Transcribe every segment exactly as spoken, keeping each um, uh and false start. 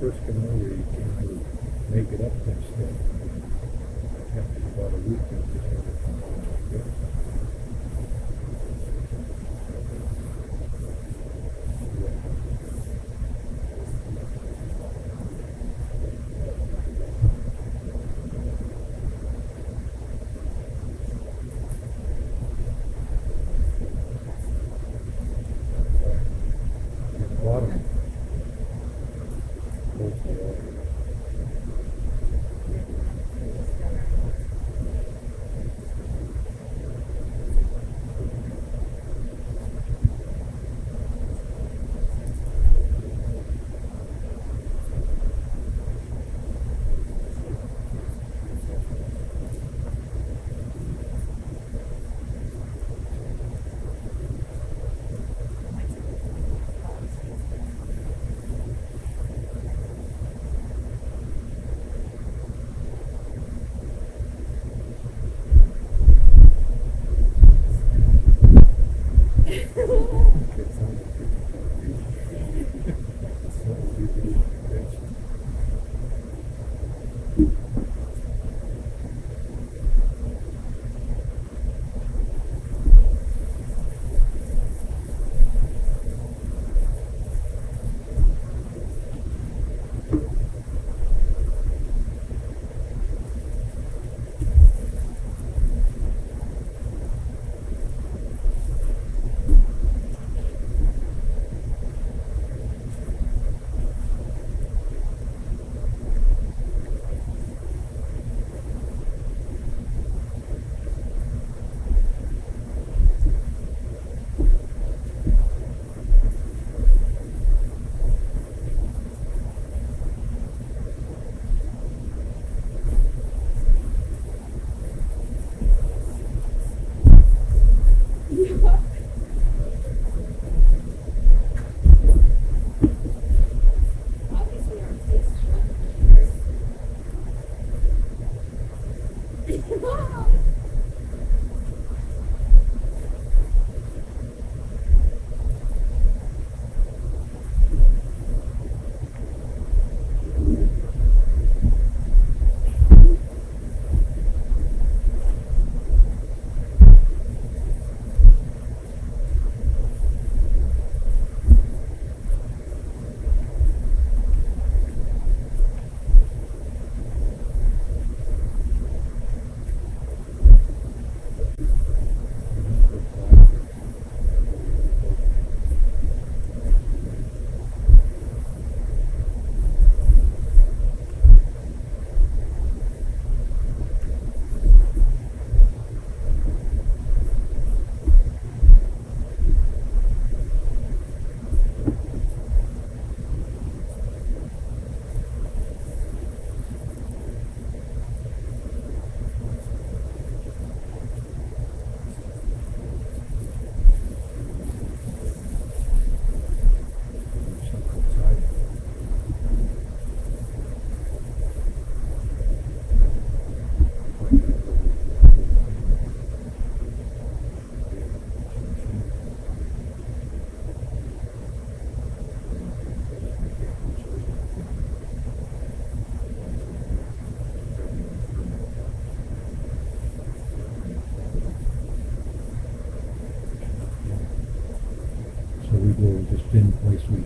first come over, you can't really make it up that step. After about a week, you just have to come on like this. Bottom. We go just any place we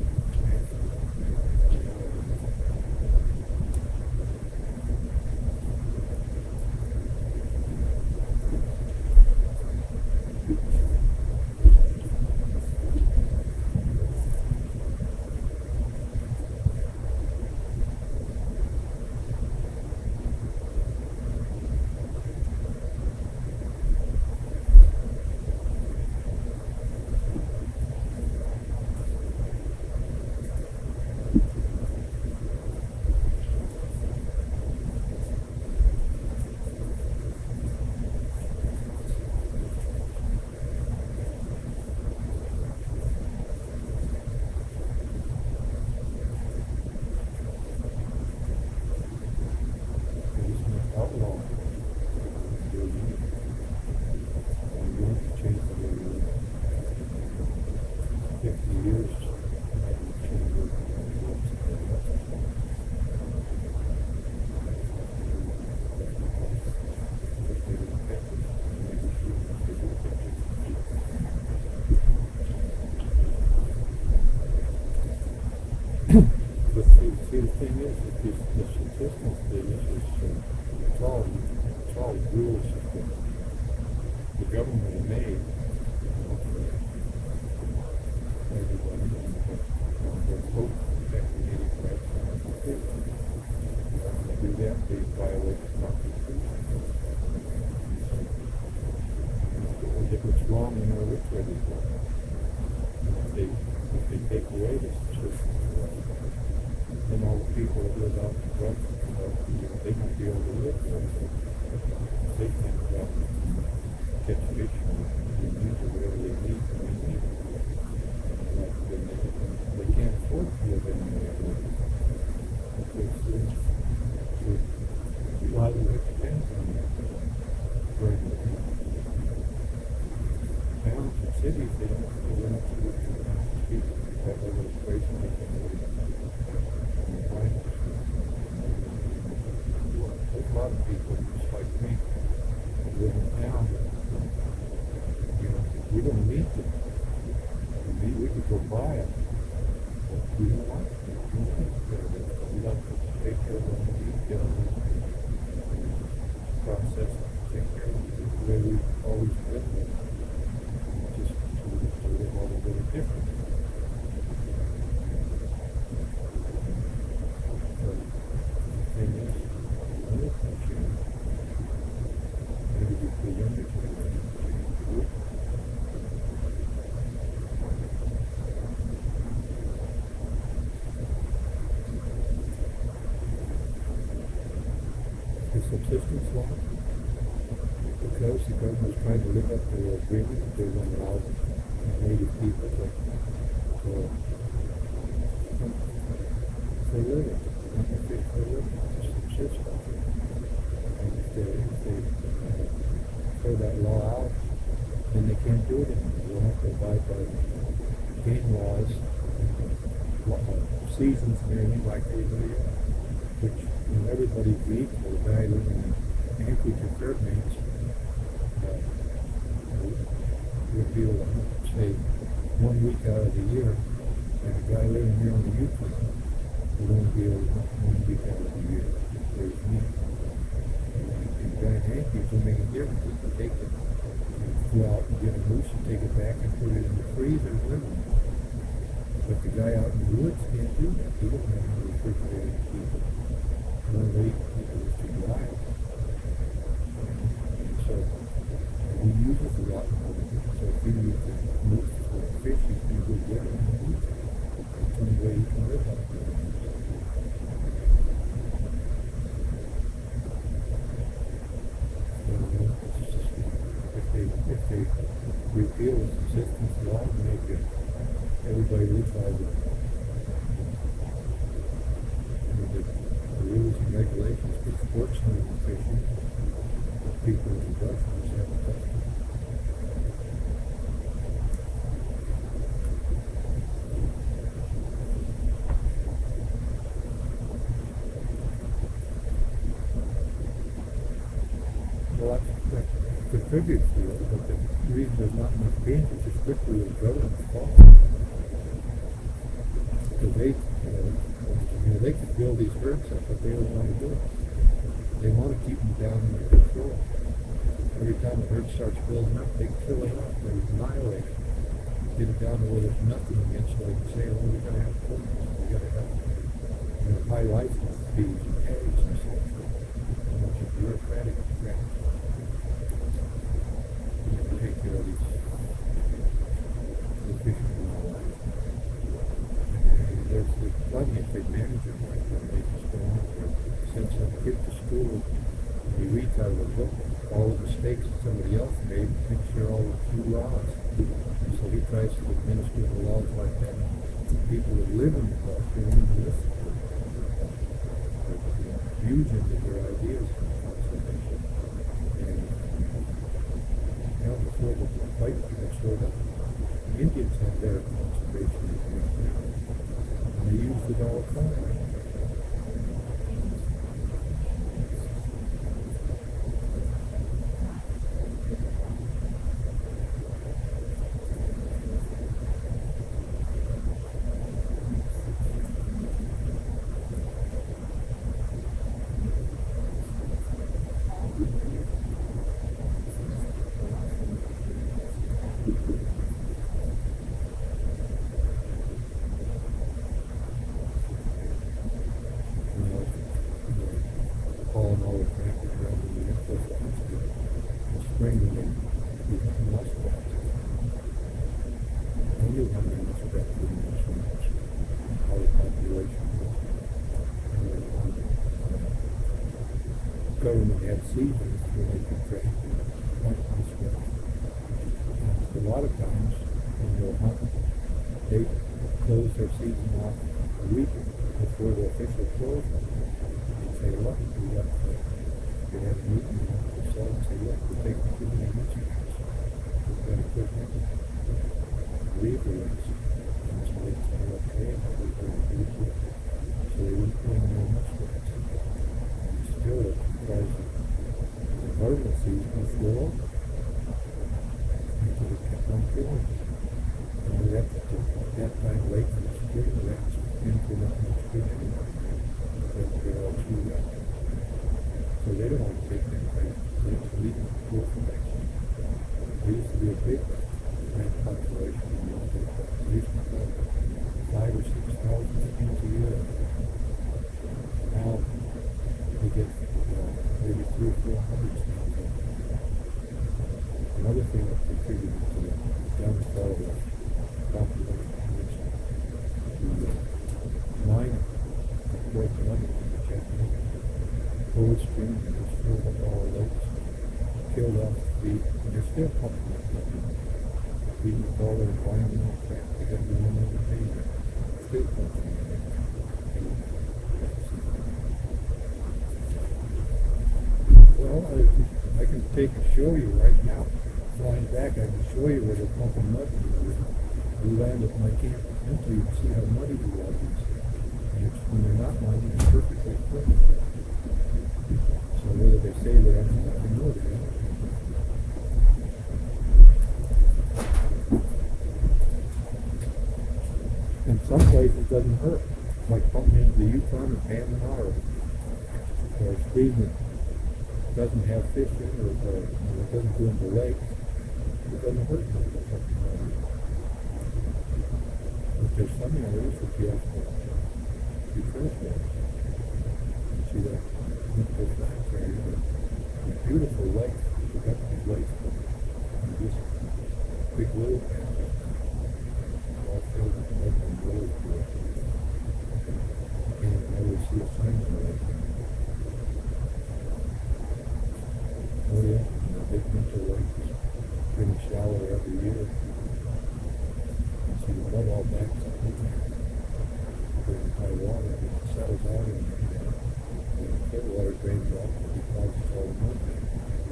But see, see, the thing is, that this, the subsistence business is, uh, it's all, it's all rules that the government made for everybody. They're both protecting native rights and everything. When they do that, they violate the Constitution. If it's wrong, you know which way they go. If they, if they take away the subsistence rights, then all the people that live out in the front, you know, they might be able to live there. They can't go out and catch fish or use or whatever they need. They need. Like, they, they can't afford to live anywhere. Because a lot of it depends on that. Where the towns and cities, they don't they don't have to speak that level of equation. They can live. There's a lot of people just like me who live in town. You know, we don't need to. We, we could go buy it. But we don't want to. We don't want to. We like to take care of our needs, get on process, take care of it the way we've always lived it. Just to, to live all a little different. Subsistence law, because the government is trying to live up to the agreement that they want to allow native people to, to for living, not to fish for living, to subsist. And if they, if they uh, throw that law out, then they can't do it anymore. They'll have to abide by game laws, uh, seasons and everything like everybody else, which you know, everybody's equal. The guy living in Anchorage or Fairbanks uh, would be able to say one week out of the year, and a guy living here on the Yukon would only be able to one week out of the year for his meat. And the guy in Anchorage will make a difference. He can take it, go out and get a moose and take it back and put it in the freezer and live with it. But the guy out in the woods can't do that. He doesn't have any refrigerated to keep it. One week it was too dry. And so he uses a lot more. So if you use the moose for fish, you can go get it and eat it. That's the only way you can live out there. So it's just, if they if they repeal the subsistence law and make it everybody live by the rules and regulations for sportsmen and fishing, people in the brush just have to touch them. Well, that, that contributes to it, but the reason there's not much gain is just strictly the government's fault. Because they, you know, You know, they could build these herds up, but they don't want to do it. They want to keep them down under control. Every time a herd starts building up, they kill it up, they annihilate it. Get it down to where there's nothing against it. They can say, oh, we've got to have permits, we've got to have you know, high license fees and tags and so forth. A bunch of bureaucratic crap. You know, take care of these the fishing and all that. There's plenty if they manage it right, then they just go on there. Send some kid to school, he reads out of a book all the mistakes that somebody else made, makes sure all the true laws. And so he tries to administer the laws like that. People that live in the book, they don't even listen to it. They're huge into their ideas of conservation. And you know, before the white people showed up, the Indians had their conservation ideas. They used it all the time. spring when they become muskrats. I knew how many muskrats were in the swamps, how the population was. And then, um, government had seasons where they could track hunt muskrats. And a lot of times when they were hunting, they closed their season off a week before the official closure. They'd say, look, we got to they had a meeting amongst themselves and say, look, we're taking too many muskrats. We've got to quit hunting. Leave the rest. And so they'd say, okay, how are we going to do it? So they wouldn't put any more muskrats. And still, because the harvest season was still over. And so they kept on killing them. And at that time, late in the spring, the rats didn't put up much good anymore. Because they're all chewed up. So they don't want to take them back. They just leave them to go for back. There used to be a big rat population in the old days. There used to be five or six thousand skins a year. Now they get you know, maybe three or four hundred skins. Another thing that contributed to the downfall of population is the mining of work money in the Japanese. Gold stream that was filled up all the lakes, killed off the feet, and they're still pumping that money. Even with all their environmental crap, they got no one ever paid them. Still pumping it in. Well, I can, I can take and show you right now. Flying back, I can show you where they're pumping mud. We land at my camp until you can see how muddy the water is. And it's, when they're not mining, it's perfectly clean. So whether they say they are not, I know they are. In some places it doesn't hurt, like pumping into the Yukon or Panama or, or a stream that doesn't have fish in it or, or, or it doesn't go into lakes. It doesn't hurt much. But there's some areas that you have to be careful. You see that? Those rocks are a beautiful lake, productive lake, and just big little patches, all filled with mud and really good. And I would see a sign for it. Oh yeah, and the big winter lake is getting shallower every year. You see the mud all backs up in there. During high water, it settles out in there. The water drains off and deposits all the mud there.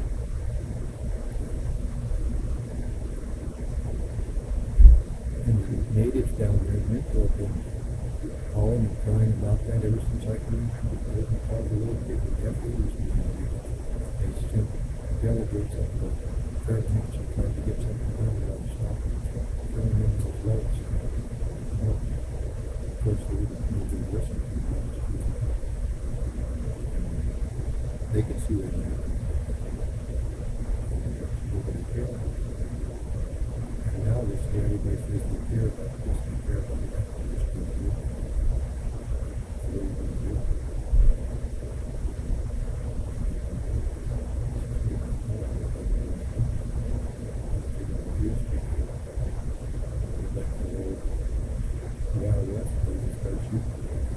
And the natives down there in Minto have been calling and crying about that ever since I came. I was a little kid with F E was being used. They sent delegates up to Fairbanks and tried to get something done about stopping filling in those lakes. Well, of course, they wouldn't do the rest of it. They can see what's happening. Nobody cares. And now they say everybody says they care about this, they care about that. They're just going to do it. So what are you going to do? Like the old Wild West, they just start shooting.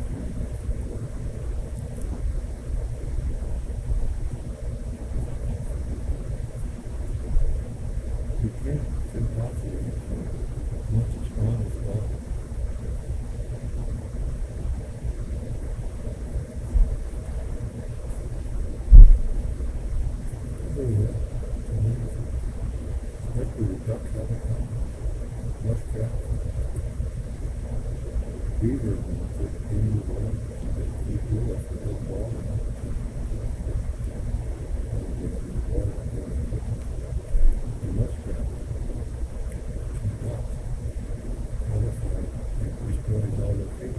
You can't. It's impossible. Once it's gone, it's gone. Oh yeah. That's where the ducks have it come. Muskrat. Beaver and the game of one. You feel like the big ball. The muskrat. Destroys all the food.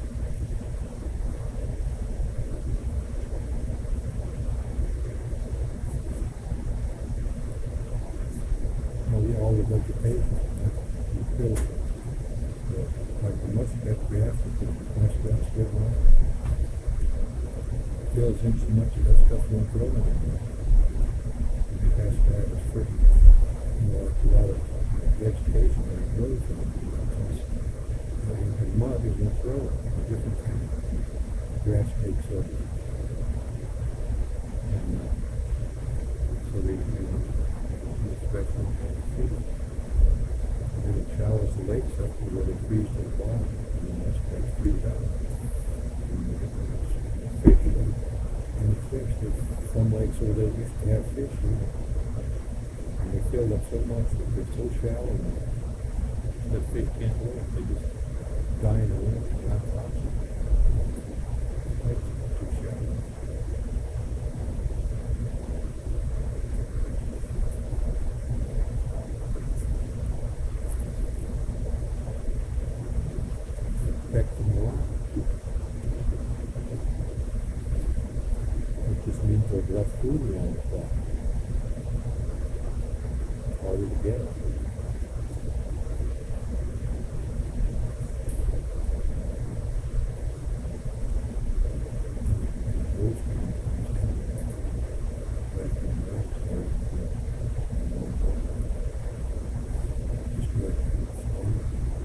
Well, yeah, all the vegetation, you kill it. Like the muskrat, we have to put muskrats live on. Kills him so much that stuff won't grow anymore. It has to have a for, you know, like a lot of vegetation that grows on it. Because, you know, and mud isn't grow a different kind of grass takes over. And uh, so they, you know, especially in the field. And then it shallows the lakes up to where they freeze to the bottom. And then that's where they freeze out. And it's fish and, and fish. There's some lakes where they used to have fish, you know, and they filled up so much that they're so shallow now that fish can't live. They just die in the winter and not toxic. Lakes are too shallow. Back to the line. It just means there's less food around the clock. It's harder to get it. Those kind of things come back and back, so, you know, just like it's fun.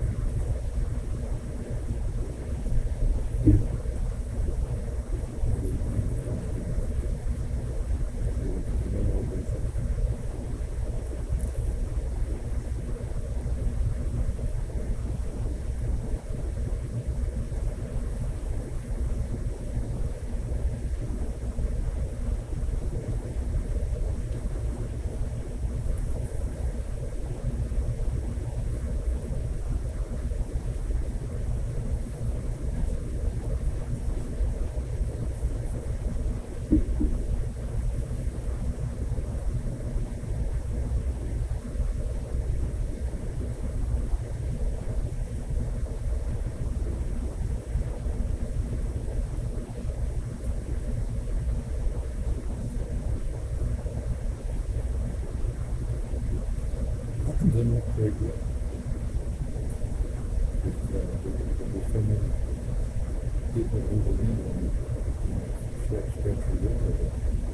Yeah. Doesn't look very good. There's, uh, there's so many people moving in on a short stretch of river that,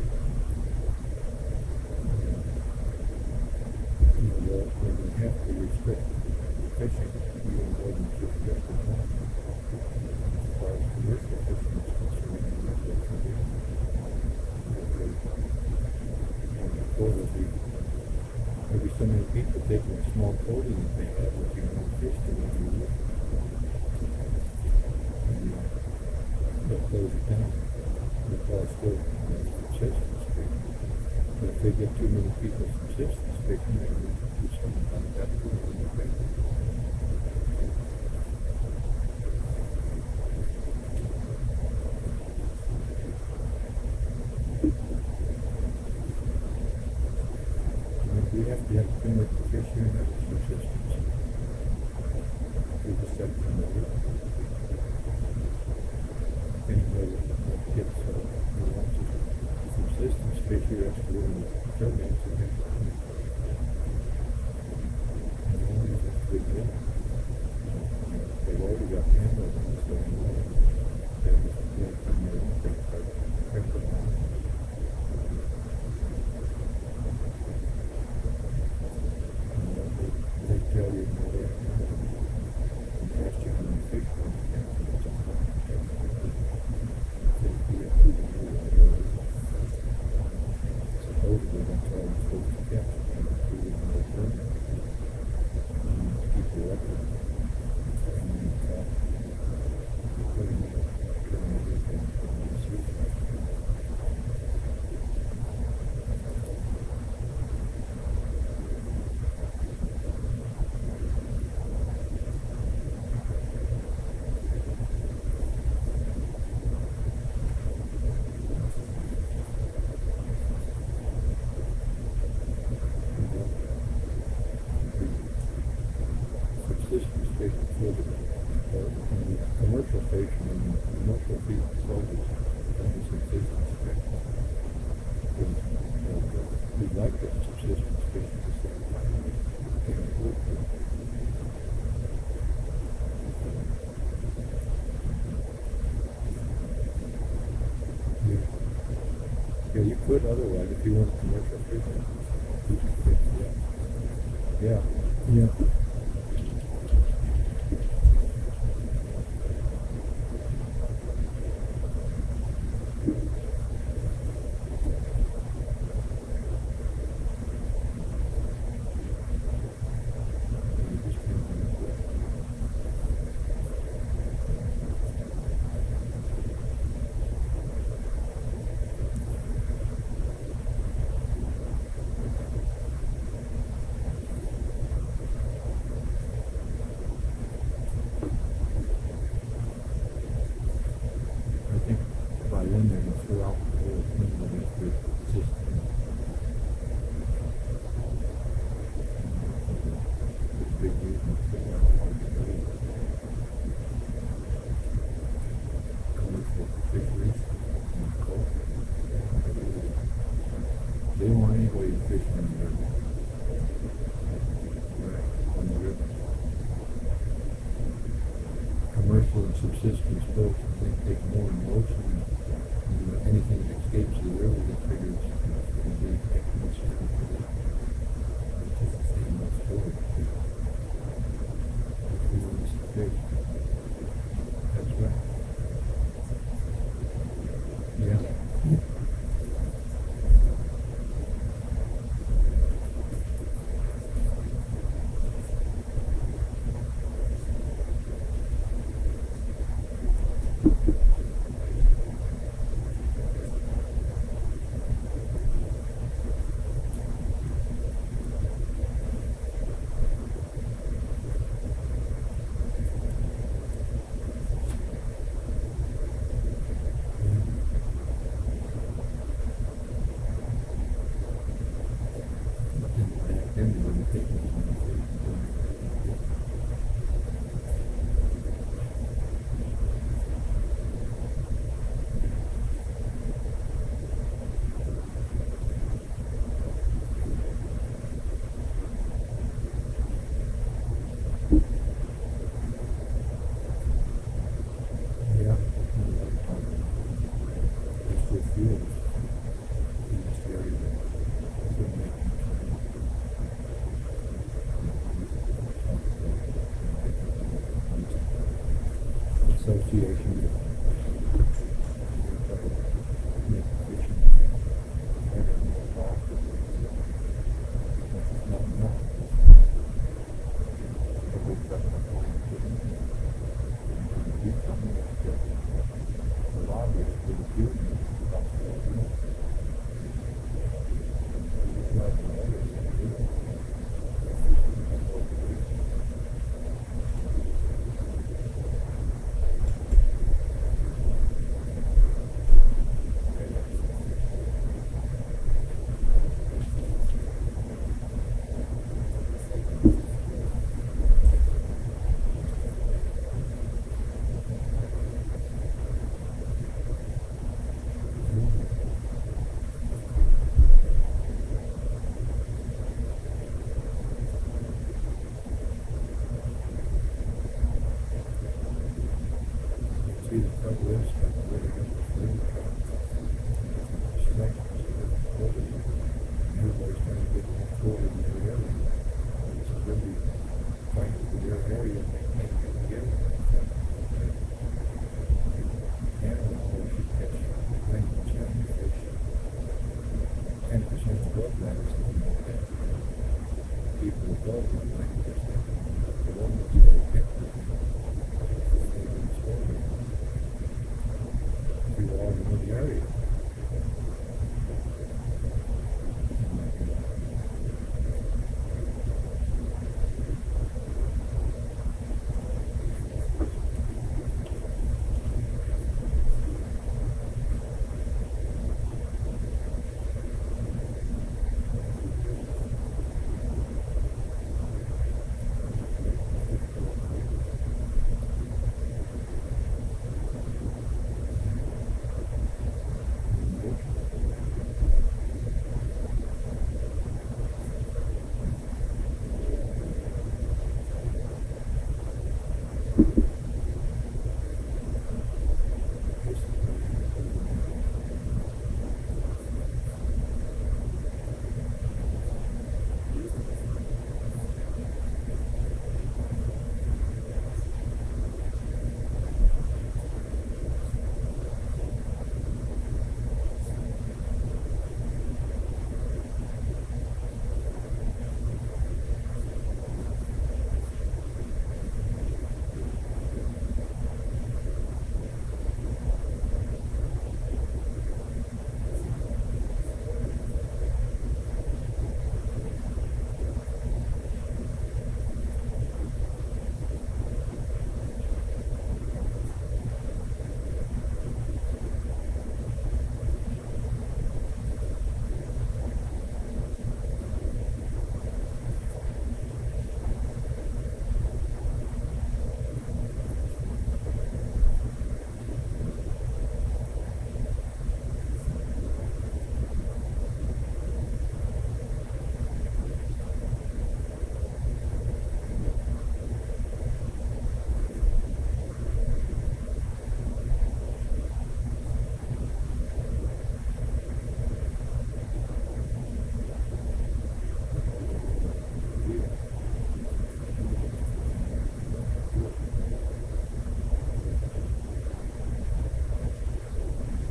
you know, they'll, they're going to have to restrict fishing even more than just just the time. As far as commercial fishing is concerned, that's what they're doing. Because, and before there'll be There'll be so many people taking a small clothing that they have with your own fish to run your river. And uh, they'll close it down. They'll probably still have subsistence fishing. But if they get too many people subsistence fishing, they will do something about that to the fish. We have to have commercial fish here and have subsistence. Through the section of the river. Anyway, that gets uh, lots of subsistence fish here has to live in the turbines and have to eat. And they always have to live in. They've already got cameras on this going on. They have to come here and take pressure on it. They tell you, you know, they have to ask you how many fish are in the camp, and it's all about the camp. They do have to do it. Supposedly, that's all you're supposed to catch. You have to do it in the permit. You need to keep your record. And then, uh, you're putting it in everything from the season. Subsistence fishing for the uh, commercial fishing and commercial fish soldiers and the subsistence fishing. Because, you know, we like that subsistence fishing to say, can't afford to. Yeah. Yeah, you could otherwise if you want commercial fishing. Yeah. Yeah. I think by then they're gonna throw out the whole thing with the system. The big reason to figure out how to do it. Commercial fisheries and coast. They don't want anybody fishing in the river. Right, on the river. Commercial and subsistence boats, they take more in the ocean. And anything that escapes the river, they figure it's going to be atmosphere. It's just the same old story. Who wants to fish? That's right. Yeah. Yeah. There's still fuels in this area that could make them train. Association with make fishing better and more profitable. It's not enough. Everybody's got enough money to do something like that. The lobbyists for the fuel about that, you know. Like the others, they do. See, the trouble is, like, where they got the food truck, select, everybody's trying to get more food in their area. So they'll be fighting for their area, and they can't get together. Canada always should catch ninety percent of the fish. Ten percent above that is the more that people above that ninety percent. The one that's going to get the you all in the area.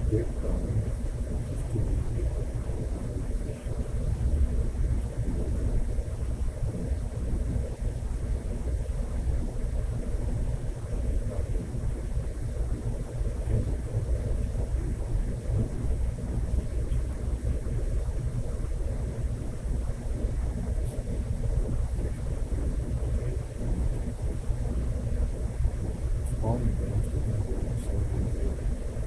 big problem. Just too many people. Spawning grounds for people in the southern area.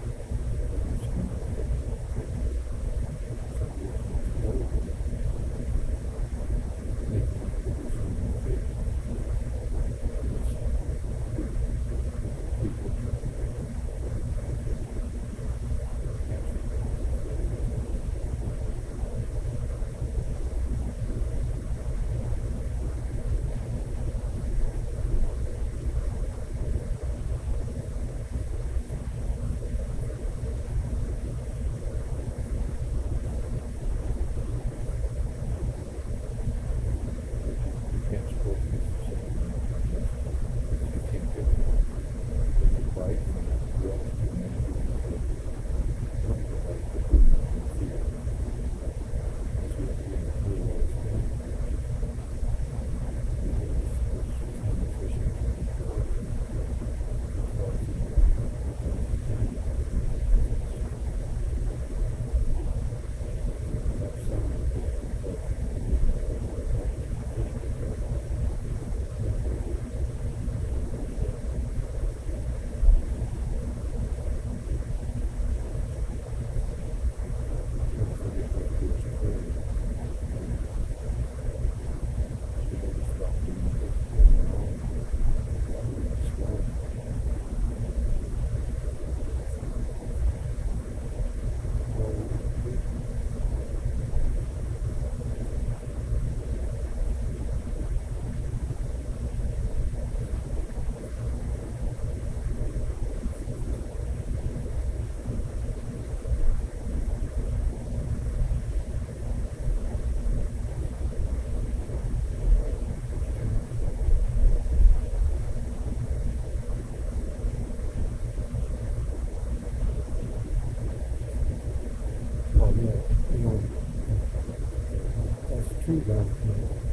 True that, you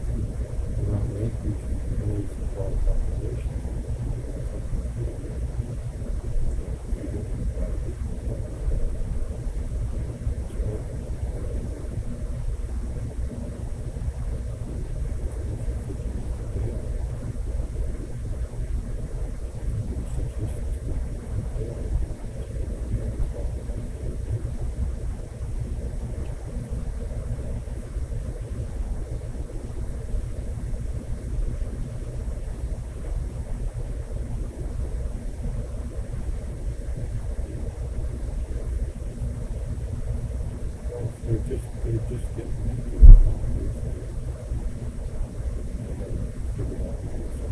know, around the acreage, there is a lot of population. They're just, they're just getting into it. Figured out how to do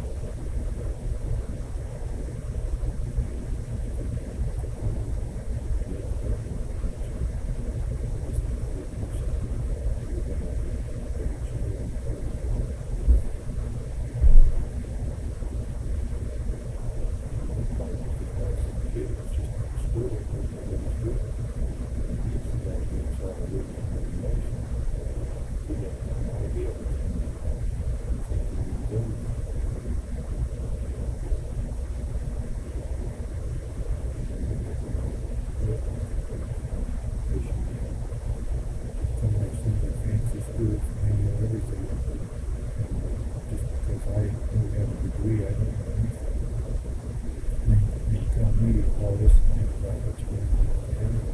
all this thing about what's going on with the energy.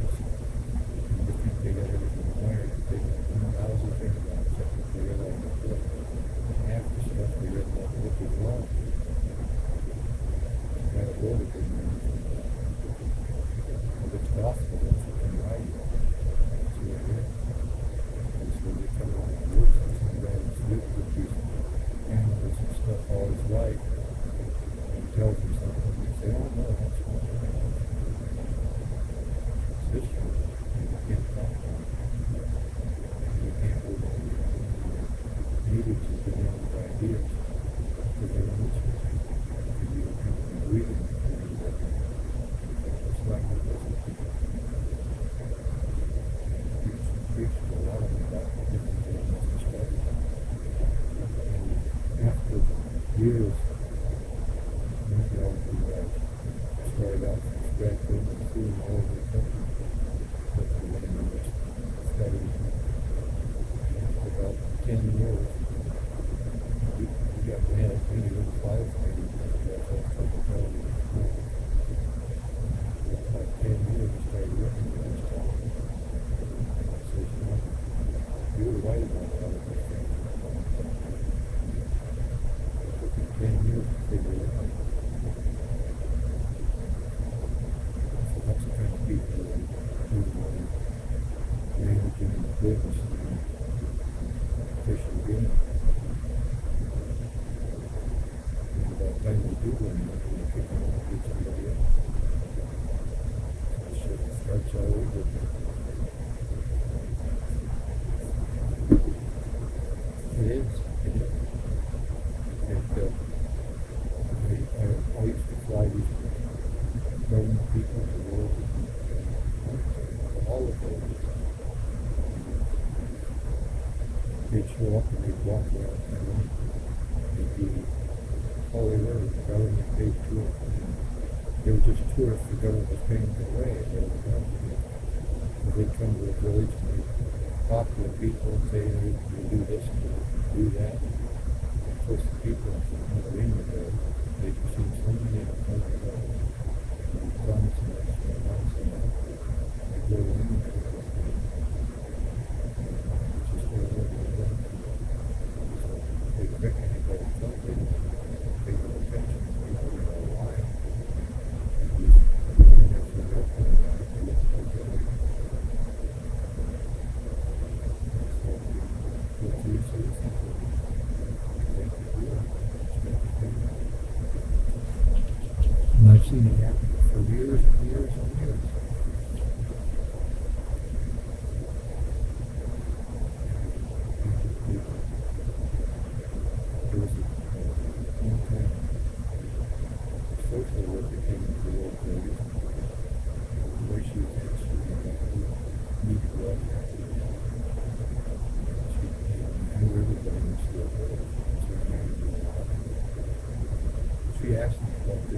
business and fishing game. And by the time they do win, they kick them out and beat somebody else. So it starts all over again. It is. It is. And, uh, I, I, I used to fly these government people to the world, all of those. They'd show up and they'd walk around town. They'd be, all they were was a government paid tour. They were just tourists, the government was paying their way. And they would come to the, so they'd come to a village and they'd talk to the people and say, hey, we do this and we do that. And of course the people in the ring were there. They'd seen so many of them come to the promise and that's what I said.